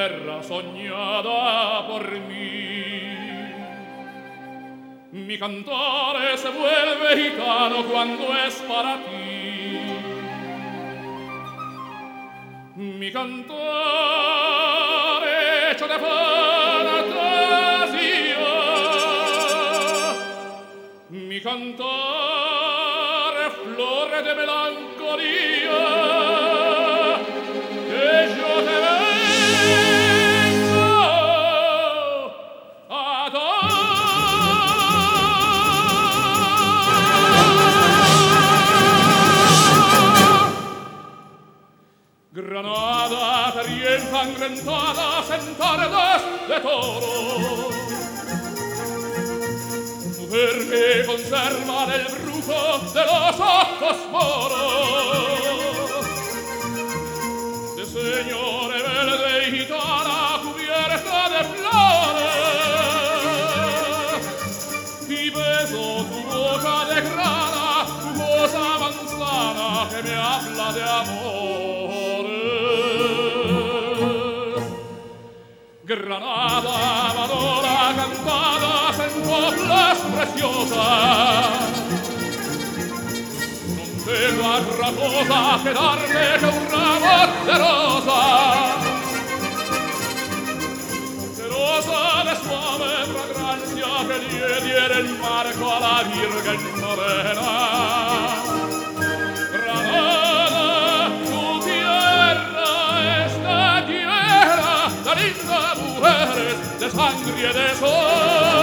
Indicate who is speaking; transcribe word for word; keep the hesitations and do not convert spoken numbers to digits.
Speaker 1: tierra soñada por mí. Mi cantare se vuelve gitano cuando es para ti. Mi cantare hecho de fantasía, mi cantare flore de melancolía, que yo te vengo a dar. Granada tarienta engrentada en tardes de toro, mujer que conserva el brujo de los ojos moros, de señora verde y gitana cubierta de flores, y beso tu boca de grana, tu cosa manzana que me habla de amor. Granada, amadora, cantadas en coplas preciosas, non tengo altra cosa che darte che un ramo de rosa, de rosa de suave fragancia que le diera el marco a la Virgen Morena. Granada, tu tierra está llena de lindas mujeres de sangre y de sol.